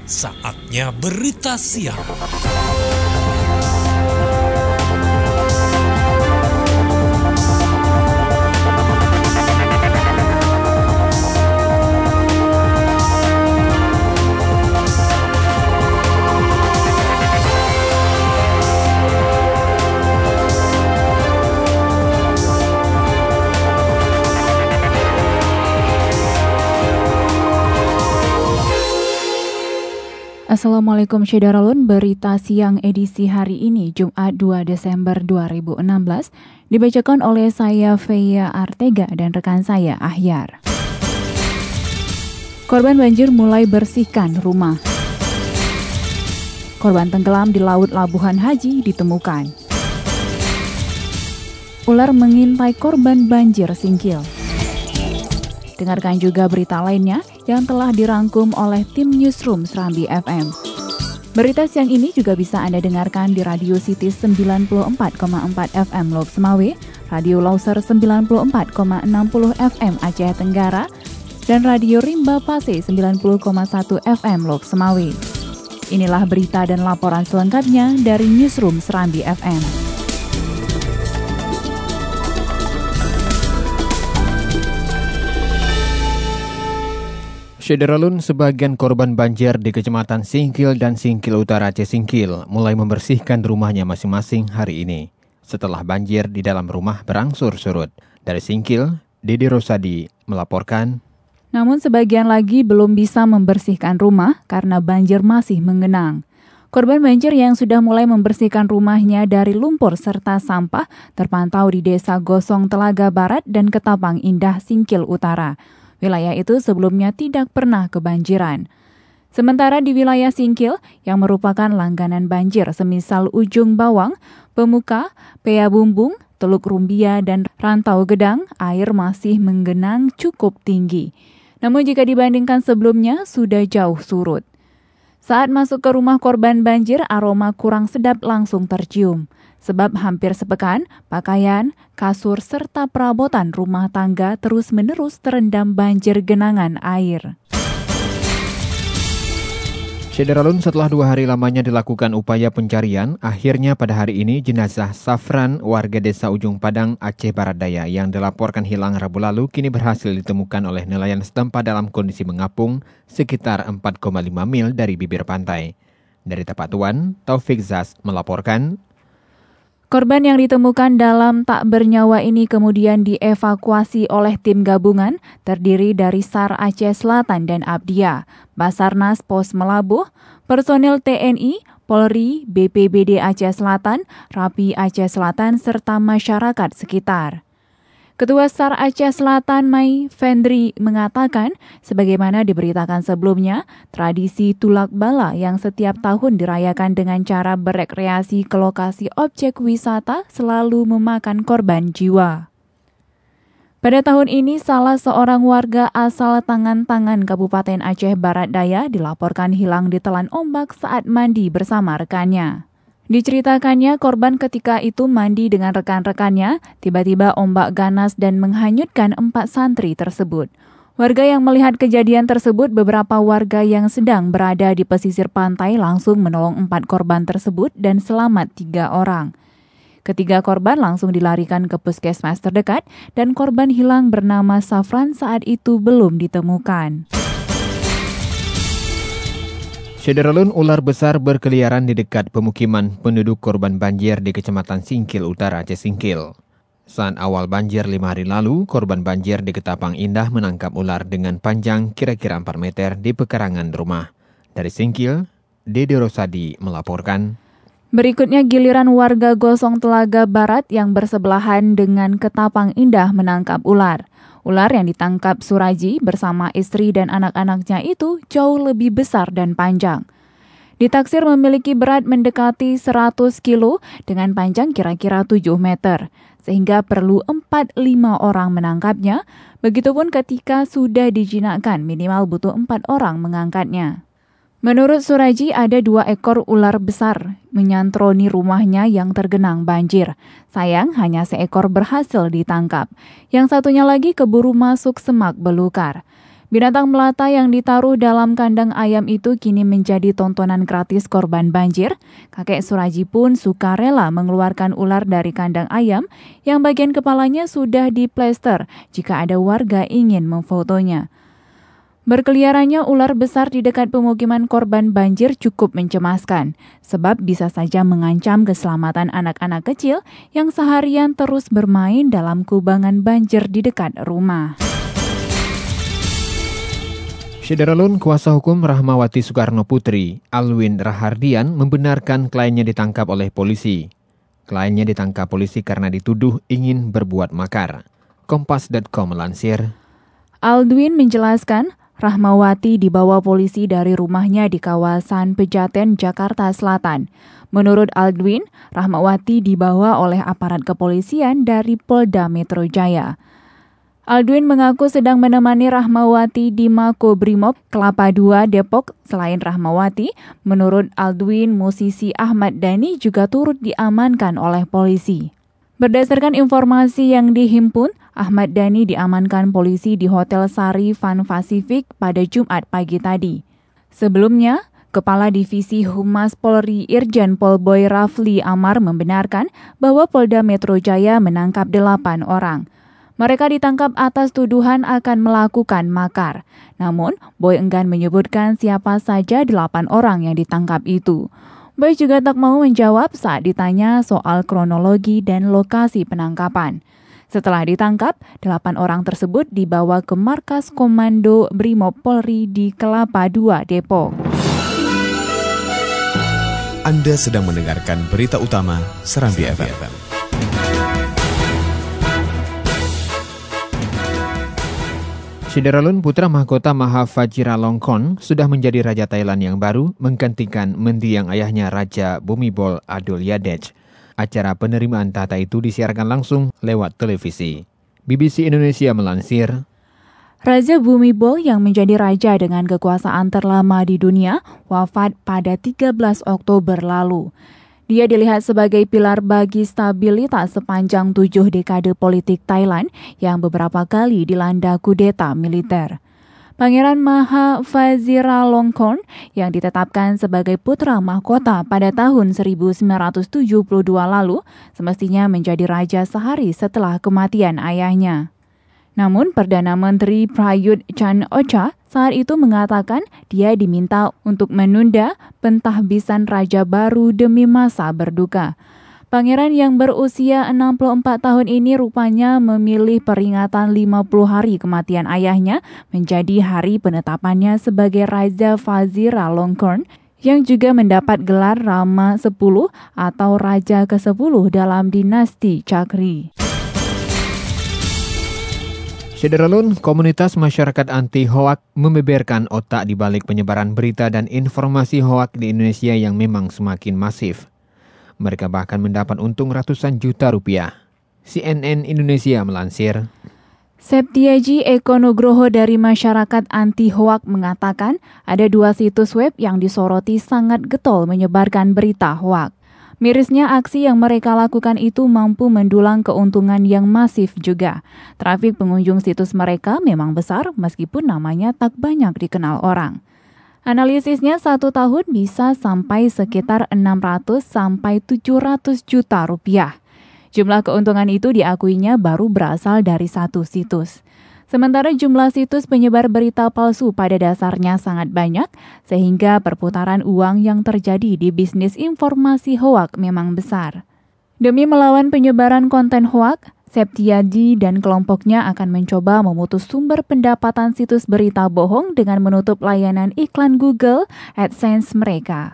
Saatnya berita siang. Assalamualaikum Syederalun, berita siang edisi hari ini Jumat 2 Desember 2016 dibacakan oleh saya Feya Artega dan rekan saya Ahyar. Korban banjir mulai bersihkan rumah. Korban tenggelam di Laut Labuhan Haji ditemukan. Ular mengintai korban banjir Singkil. Dengarkan juga berita lainnya yang telah dirangkum oleh tim Newsroom Serambi FM. Berita siang ini juga bisa Anda dengarkan di Radio City 94,4 FM Lob Semawe, Radio Lauser 94,60 FM Aceh Tenggara, dan Radio Rimba Pase 90,1 FM Lob Semawe. Inilah berita dan laporan selengkapnya dari Newsroom Serambi FM. Syederalun, sebagian korban banjir di Kecamatan Singkil dan Singkil Utara Aceh Singkil mulai membersihkan rumahnya masing-masing hari ini setelah banjir di dalam rumah berangsur surut. Dari Singkil, Dede Rosadi melaporkan. Namun sebagian lagi belum bisa membersihkan rumah karena banjir masih menggenang. Korban banjir yang sudah mulai membersihkan rumahnya dari lumpur serta sampah terpantau di Desa Gosong Telaga Barat dan Ketapang Indah Singkil Utara. Wilayah itu sebelumnya tidak pernah kebanjiran. Sementara di wilayah Singkil, yang merupakan langganan banjir semisal Ujung Bawang, Pemuka, Pea Bumbung, Teluk Rumbia, dan Rantau Gedang, air masih menggenang cukup tinggi. Namun jika dibandingkan sebelumnya, sudah jauh surut. Saat masuk ke rumah korban banjir, aroma kurang sedap langsung tercium. Sebab hampir sepekan, pakaian, kasur, serta perabotan rumah tangga terus-menerus terendam banjir genangan air. Syederalun, setelah 2 hari lamanya dilakukan upaya pencarian, akhirnya pada hari ini jenazah Safran, warga desa Ujung Padang, Aceh Barat Daya, yang dilaporkan hilang Rabu lalu, kini berhasil ditemukan oleh nelayan setempat dalam kondisi mengapung sekitar 4,5 mil dari bibir pantai. Dari Tapatuan, Taufik Zas melaporkan. Korban yang ditemukan dalam tak bernyawa ini kemudian dievakuasi oleh tim gabungan terdiri dari SAR Aceh Selatan dan Abdia, Basarnas Pos Melabuh, personil TNI, Polri, BPBD Aceh Selatan, Rapi Aceh Selatan, serta masyarakat sekitar. Ketua SAR Aceh Selatan Mai Fendri mengatakan, sebagaimana diberitakan sebelumnya, tradisi tulak bala yang setiap tahun dirayakan dengan cara berekreasi ke lokasi objek wisata selalu memakan korban jiwa. Pada tahun ini, salah seorang warga asal Tangan-Tangan Kabupaten Aceh Barat Daya dilaporkan hilang ditelan ombak saat mandi bersama rekannya. Diceritakannya korban ketika itu mandi dengan rekan-rekannya, tiba-tiba ombak ganas dan menghanyutkan 4 santri tersebut. Warga yang melihat kejadian tersebut, beberapa warga yang sedang berada di pesisir pantai langsung menolong 4 korban tersebut dan selamat 3 orang. Ketiga korban langsung dilarikan ke puskesmas terdekat dan korban hilang bernama Safran saat itu belum ditemukan. Syederalun, ular besar berkeliaran di dekat pemukiman penduduk korban banjir di Kecamatan Singkil Utara Aceh Singkil. Saat awal banjir 5 hari lalu, korban banjir di Ketapang Indah menangkap ular dengan panjang kira-kira 4 meter di pekarangan rumah. Dari Singkil, Dede Rosadi melaporkan. Berikutnya giliran warga Gosong Telaga Barat yang bersebelahan dengan Ketapang Indah menangkap ular. Ular yang ditangkap Suraji bersama istri dan anak-anaknya itu jauh lebih besar dan panjang. Ditaksir memiliki berat mendekati 100 kilo dengan panjang kira-kira 7 meter, sehingga perlu 4-5 orang menangkapnya, begitupun ketika sudah dijinakkan minimal butuh 4 orang mengangkatnya. Menurut Suraji, ada 2 ekor ular besar menyantroni rumahnya yang tergenang banjir. Sayang, hanya seekor berhasil ditangkap. Yang satunya lagi keburu masuk semak belukar. Binatang melata yang ditaruh dalam kandang ayam itu kini menjadi tontonan gratis korban banjir. Kakek Suraji pun sukarela mengeluarkan ular dari kandang ayam yang bagian kepalanya sudah diplester jika ada warga ingin memfotonya. Berkeliarannya ular besar di dekat pemukiman korban banjir cukup mencemaskan, sebab bisa saja mengancam keselamatan anak-anak kecil yang seharian terus bermain dalam kubangan banjir di dekat rumah. Syederalun, kuasa hukum Rahmawati Soekarno Putri, Alwin Rahardian, membenarkan kliennya ditangkap oleh polisi. Kliennya ditangkap polisi karena dituduh ingin berbuat makar. Kompas.com melansir. Alwin menjelaskan, Rahmawati dibawa polisi dari rumahnya di kawasan Pejaten, Jakarta Selatan. Menurut Alwin, Rahmawati dibawa oleh aparat kepolisian dari Polda Metro Jaya. Alwin mengaku sedang menemani Rahmawati di Makobrimob Kelapa II Depok. Selain Rahmawati, menurut Alwin, musisi Ahmad Dhani juga turut diamankan oleh polisi. Berdasarkan informasi yang dihimpun, Ahmad Dhani diamankan polisi di Hotel Sari Fun Pacific pada Jumat pagi tadi. Sebelumnya, Kepala Divisi Humas Polri Irjen Pol Boy Rafli Amar membenarkan bahwa Polda Metro Jaya menangkap 8 orang. Mereka ditangkap atas tuduhan akan melakukan makar. Namun, Boy enggan menyebutkan siapa saja 8 orang yang ditangkap itu. Boy juga tak mau menjawab saat ditanya soal kronologi dan lokasi penangkapan. Setelah ditangkap, 8 orang tersebut dibawa ke markas Komando Brimob Polri di Kelapa II Depok. Anda sedang mendengarkan berita utama Serambi FM. Syederalun, putra mahkota Maha Vajiralongkorn sudah menjadi Raja Thailand yang baru, menggantikan mendiang ayahnya Raja Bhumibol Adulyadej. Acara penerimaan tahta itu disiarkan langsung lewat televisi. BBC Indonesia melansir. Raja Bhumibol yang menjadi raja dengan kekuasaan terlama di dunia wafat pada 13 Oktober lalu. Dia dilihat sebagai pilar bagi stabilitas sepanjang 7 dekade politik Thailand yang beberapa kali dilanda kudeta militer. Pangeran Maha Vajiralongkorn yang ditetapkan sebagai putra mahkota pada tahun 1972 lalu semestinya menjadi raja sehari setelah kematian ayahnya. Namun Perdana Menteri Prayut Chan-ocha saat itu mengatakan dia diminta untuk menunda pentahbisan raja baru demi masa berduka. Pangeran yang berusia 64 tahun ini rupanya memilih peringatan 50 hari kematian ayahnya menjadi hari penetapannya sebagai Raja Vajiralongkorn yang juga mendapat gelar Rama X atau Raja ke-10 dalam dinasti Chakri. Syederalun, komunitas masyarakat anti-hoak membeberkan otak di balik penyebaran berita dan informasi hoak di Indonesia yang memang semakin masif. Mereka bahkan mendapat untung ratusan juta rupiah. CNN Indonesia melansir. Septiaji Eko Nugroho dari masyarakat anti-hoak mengatakan ada 2 situs web yang disoroti sangat getol menyebarkan berita hoak. Mirisnya aksi yang mereka lakukan itu mampu mendulang keuntungan yang masif juga. Trafik pengunjung situs mereka memang besar meskipun namanya tak banyak dikenal orang. Analisisnya 1 tahun bisa sampai sekitar 600 sampai 700 juta rupiah. Jumlah keuntungan itu diakuinya baru berasal dari 1 situs. Sementara jumlah situs penyebar berita palsu pada dasarnya sangat banyak, sehingga perputaran uang yang terjadi di bisnis informasi hoak memang besar. Demi melawan penyebaran konten hoak, Septiaji dan kelompoknya akan mencoba memutus sumber pendapatan situs berita bohong dengan menutup layanan iklan Google AdSense mereka.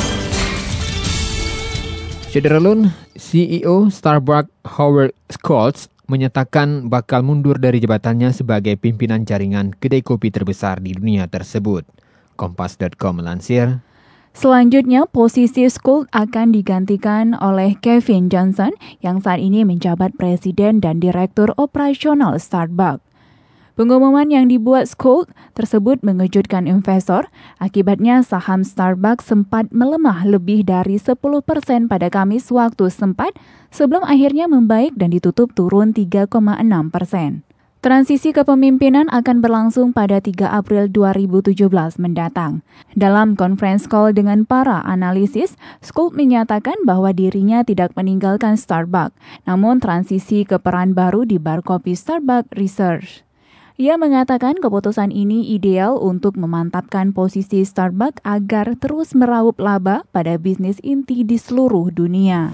Syederalun, CEO Starbucks Howard Schultz menyatakan bakal mundur dari jabatannya sebagai pimpinan jaringan kedai kopi terbesar di dunia tersebut. Kompas.com melansir. Selanjutnya, posisi Schultz akan digantikan oleh Kevin Johnson yang saat ini menjabat presiden dan direktur operasional Starbucks. Pengumuman yang dibuat Schultz tersebut mengejutkan investor, akibatnya saham Starbucks sempat melemah lebih dari 10% pada Kamis waktu setempat sebelum akhirnya membaik dan ditutup turun 3,6%. Transisi kepemimpinan akan berlangsung pada 3 April 2017 mendatang. Dalam conference call dengan para analisis, Sculp menyatakan bahwa dirinya tidak meninggalkan Starbucks, namun transisi ke peran baru di bar kopi Starbucks Research. Ia mengatakan keputusan ini ideal untuk memantapkan posisi Starbucks agar terus meraup laba pada bisnis inti di seluruh dunia.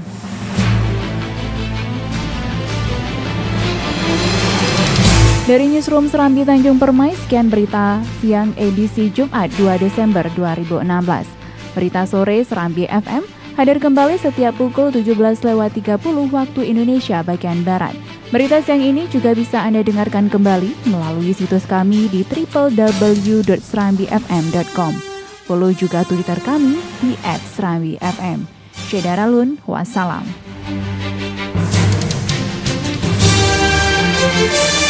Dari Newsroom Serambi Tanjung Permai, sekian berita siang edisi Jumat 2 Desember 2016. Berita sore Serambi FM hadir kembali setiap pukul 17.30 waktu Indonesia bagian Barat. Berita siang ini juga bisa Anda dengarkan kembali melalui situs kami di www.serambifm.com. Follow juga Twitter kami di @serambifm. Syedaralun, wassalam.